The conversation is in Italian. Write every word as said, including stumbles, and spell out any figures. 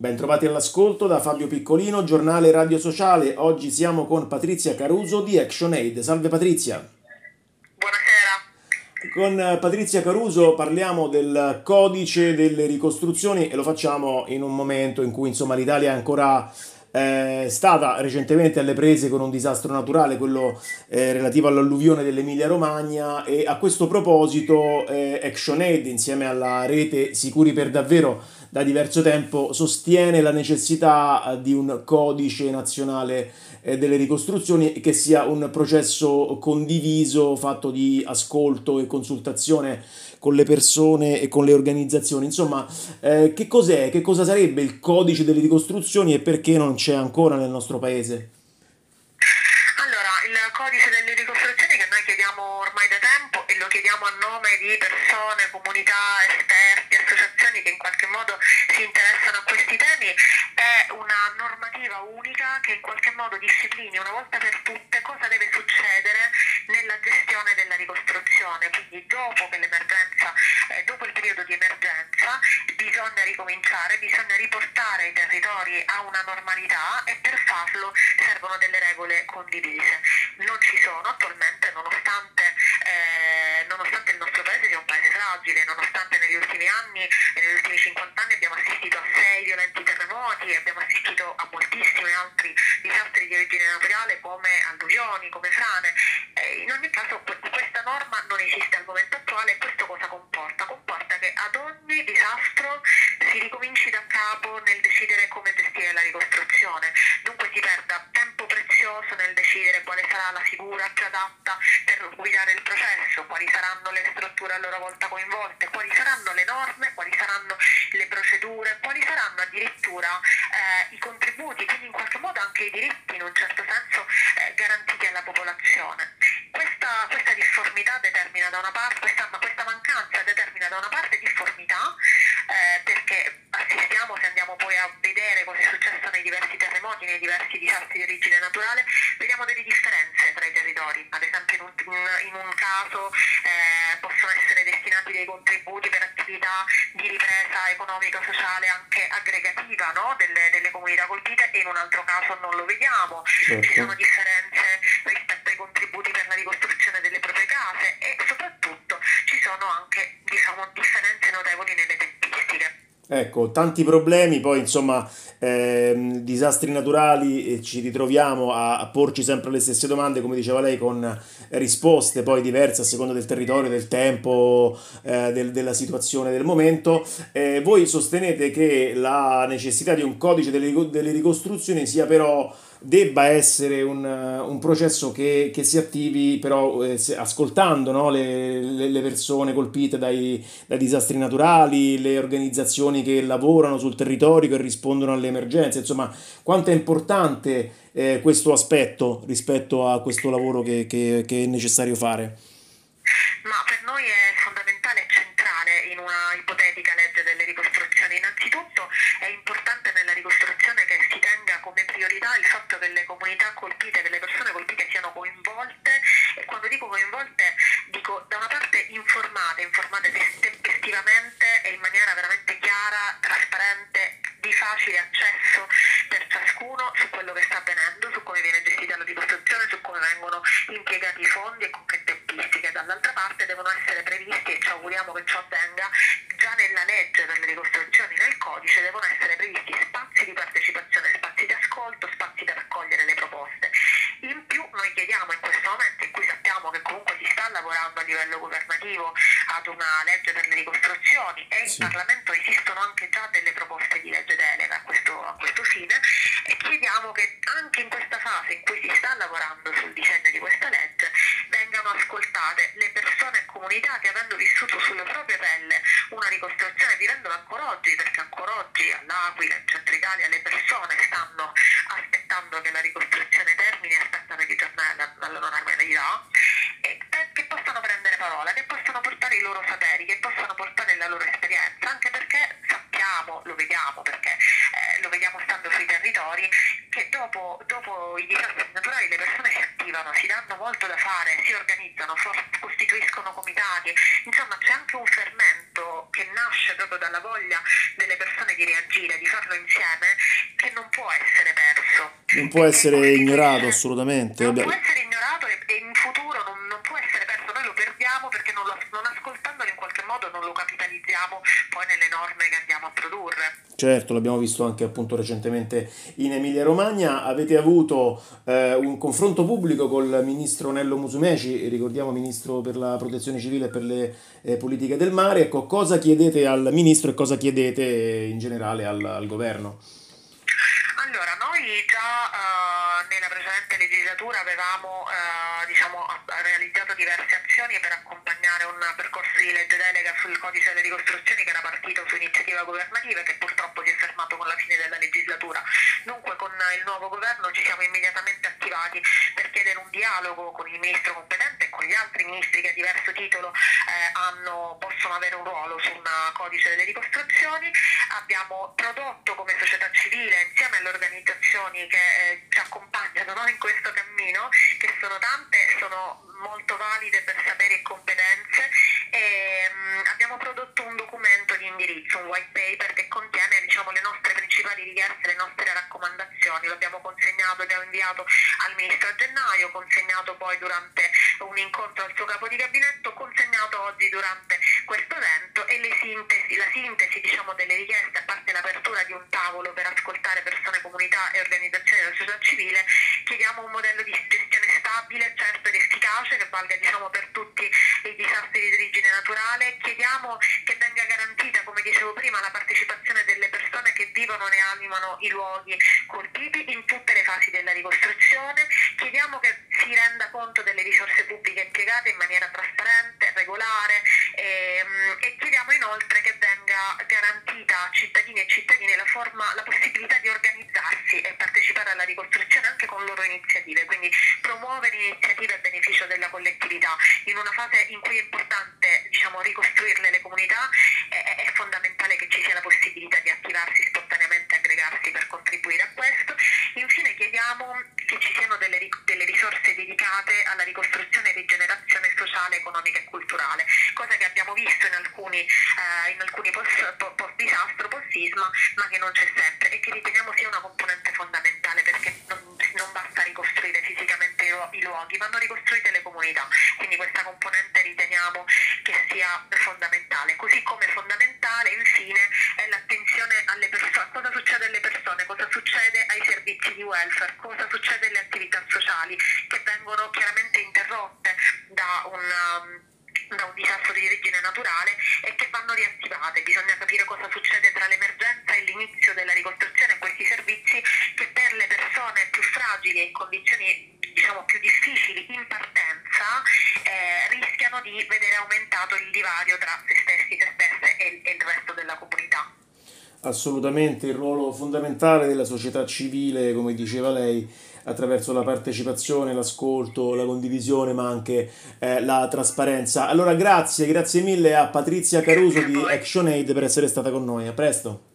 Bentrovati all'ascolto da Fabio Piccolino, giornale Radio Sociale. Oggi siamo con Patrizia Caruso di ActionAid. Salve Patrizia. Buonasera. Con Patrizia Caruso parliamo del codice delle ricostruzioni e lo facciamo in un momento in cui insomma l'Italia è ancora eh, stata recentemente alle prese con un disastro naturale, quello eh, relativo all'alluvione dell'Emilia Romagna, e a questo proposito eh, ActionAid insieme alla rete Sicuri per Davvero da diverso tempo sostiene la necessità eh, di un codice nazionale eh, delle ricostruzioni, che sia un processo condiviso, fatto di ascolto e consultazione con le persone e con le organizzazioni. Insomma, eh, che cos'è? Che cosa sarebbe il codice delle ricostruzioni e perché non c'è ancora nel nostro paese? Allora, il codice delle ricostruzioni che noi chiediamo ormai da tempo e lo chiediamo a nome di persone, comunità, esperti, associazioni che in qualche modo si interessano a questi temi, è una normativa unica che in qualche modo disciplini una volta per tutte cosa deve succedere nella gestione della ricostruzione. Quindi dopo che l'emergenza, eh, dopo il periodo di emergenza, bisogna ricominciare, bisogna riportare i territori a una normalità e per farlo servono delle regole condivise. Non ci sono attualmente, nonostante, eh, nonostante il nostro paese sia un paese fragile, nonostante negli ultimi anni e negli ultimi cinquanta anni abbiamo assistito a sei violenti terremoti e abbiamo assistito a moltissimi altri disastri di origine naturale come alluvioni, come frane. Eh, in ogni caso questa norma non esiste al momento attuale e questo cosa comporta? Comporta che ad ogni disastro si ricominci da capo nel decidere come gestire la ricostruzione, dunque si perda tempo prezioso nel decidere quale sarà la figura più adatta per guidare il processo, quali saranno le strutture a loro volta coinvolte, quali saranno le norme, quali saranno le procedure, quali saranno addirittura eh, i contributi, quindi in qualche modo anche i diritti in un certo senso eh, garantiti alla popolazione. Questa, questa difformità determina da una parte, questa, questa mancanza determina da una parte difformità eh, perché assistiamo, se andiamo poi a vedere cosa è successo nei diversi terremoti, nei diversi disastri di origine naturale, vediamo delle differenze tra i territori. Ad esempio in un, in, in un caso eh, possono essere destinati dei contributi per attività di ripresa economico-sociale anche aggregativa, no? delle, delle comunità colpite, e in un altro caso non lo vediamo. Ci sono Certo. differenze rispetto ai contributi per la ricostruzione delle proprie case e soprattutto ci sono anche, diciamo, differenze notevoli nelle tempistiche. Ecco, tanti problemi, poi insomma, ehm, disastri naturali, e ci ritroviamo a, a porci sempre le stesse domande, come diceva lei, con risposte poi diverse a seconda del territorio, del tempo, eh, del- della situazione del momento. Eh, voi sostenete che la necessità di un codice delle, rico- delle ricostruzioni sia però debba essere un, eh, un processo che, che si attivi però eh, se- ascoltando, no, le, le- le persone colpite dai, dai disastri naturali, le organizzazioni che lavorano sul territorio, che rispondono alle emergenze. Insomma, quanto è importante eh, questo aspetto rispetto a questo lavoro che, che- che è necessario fare? Ma per noi è fondamentale e centrale in una ipotetica legge delle ricostruzioni. Innanzitutto è importante nella ricostruzione che si tenga come priorità il fatto che le comunità colpite, che le persone colpite siano coinvolte, e quando dico coinvolte dico da una parte informate, informate tempestivamente e in maniera veramente chiara, trasparente, di facile accesso per ciascuno su quello che sta avvenendo, su come viene gestita la ricostruzione, su come vengono impiegati i fondi e con che tempistiche. Dall'altra parte devono essere previsti, e ci auguriamo che ciò avvenga, già nella legge per le ricostruzioni, nel codice devono essere previsti spazi di partecipazione, spazi di ascolto, spazi per raccogliere le proposte. In più noi chiediamo in questo momento in cui sappiamo che comunque si sta lavorando a livello governativo ad una legge per le ricostruzioni e in Sì. Parlamento esistono anche già delle proposte di legge delega a questo, a questo fine, e chiediamo che anche in questa fase in cui si sta lavorando sul disegno di questa legge vengano ascoltate le persone e comunità che, avendo vissuto sulla propria pelle una ricostruzione, vivendola ancora oggi, perché ancora oggi all'Aquila, in centro Italia, le persone stanno aspettando che la ricostruzione termini, aspettano di tornare alla, alla normalità, e per- che possano prendere parola, che possano portare i loro saperi, che possano portare la loro esperienza, anche perché sappiamo, lo vediamo, perché eh, lo vediamo stando sui territori, che dopo, dopo i disastri naturali le persone si attivano, si danno molto da fare, si organizzano, for- costituiscono comitati, insomma c'è anche un fermento che nasce proprio dalla voglia delle persone di reagire, di farlo insieme, che non può essere perso. Non può essere ignorato assolutamente. Non Beh, può essere ignorato e, e in futuro non, non può essere perso, noi lo perdiamo perché non, lo, non ascoltandolo in qualche modo non lo capitalizziamo poi nelle norme che andiamo a produrre. certo, l'abbiamo visto anche appunto recentemente in Emilia-Romagna. Avete avuto eh, un confronto pubblico col ministro Nello Musumeci, ricordiamo ministro per la protezione civile e per le eh, politiche del mare. Ecco, cosa chiedete al ministro e cosa chiedete in generale al, al governo? Allora, noi già eh, nella precedente legislatura avevamo eh, diciamo, a- realizzato diverse azioni per accompagnare un percorso di legge delega sul codice delle ricostruzioni che era partito su iniziativa governativa e che purtroppo si è fermato con la fine della legislatura. Dunque con il nuovo governo ci siamo immediatamente attivati per chiedere un dialogo con il ministro competente e con gli altri ministri che a diverso titolo eh, hanno, possono avere un ruolo su un codice delle ricostruzioni. Abbiamo prodotto come società civile insieme alle organizzazioni che eh, ci accompagnano, no, in questo cammino, che sono tante, sono molto valide per sapere e competenze, e mh, abbiamo prodotto un documento di indirizzo, un white paper che contiene diciamo, le nostre principali richieste, le nostre raccomandazioni. Lo abbiamo consegnato, abbiamo inviato al ministro a gennaio, consegnato poi durante un incontro al suo capo di gabinetto, consegnato oggi durante questo evento, e le sintesi, la sintesi diciamo, delle richieste, a parte l'apertura di un tavolo per ascoltare persone, comunità e organizzazioni della società civile, chiediamo un modello di gestione stabile, certo ed efficace, che valga diciamo, per tutti i disastri di origine naturale. Chiediamo che venga garantita, come dicevo prima, la partecipazione delle persone che vivono e animano i luoghi colpiti in tutte le fasi della ricostruzione. Chiediamo che si renda conto delle risorse pubbliche impiegate in maniera trasparente, regolare, ehm, e chiediamo inoltre che venga garantita a cittadini e cittadine la, forma, la possibilità di organizzarsi e partecipare alla ricostruzione anche con loro iniziative, quindi promuovere iniziative a beneficio della collettività. In una fase in cui è importante diciamo, ricostruirle le comunità, è, è fondamentale che ci sia la possibilità di attivarsi spontaneamente, aggregarsi per contribuire a questo. Infine chiediamo che ci siano delle, ri- delle risorse dedicate alla ricostruzione e rigenerazione sociale, economica e culturale, cosa che abbiamo visto in alcuni, eh, in alcuni post, po- post disastro, post sisma, ma che non c'è sempre e che riteniamo sia una componente fondamentale, perché non, non basta ricostruire fisicamente i, lu- i luoghi, vanno ricostruite le comunità, quindi questa componente riteniamo che sia fondamentale. Così come fondamentale infine è l'attenzione alle persone, cosa succede alle persone, cosa succede ai servizi di welfare, cosa succede alle attività sociali che vengono chiaramente interrotte da un, um, da un disastro di origine naturale e che vanno riattivate. Bisogna capire cosa succede tra l'emergenza e l'inizio della ricostruzione, questi servizi che per le persone più fragili e in condizioni diciamo più difficili in partenza eh, rischiano di vedere aumentato il divario tra se stessi, se stesse e, e il resto della comunità. Assolutamente il ruolo fondamentale della società civile, come diceva lei, attraverso la partecipazione, l'ascolto, la condivisione, ma anche eh, la trasparenza. Allora, grazie, grazie mille a Patrizia Caruso Grazie a di voi. ActionAid per essere stata con noi. A presto.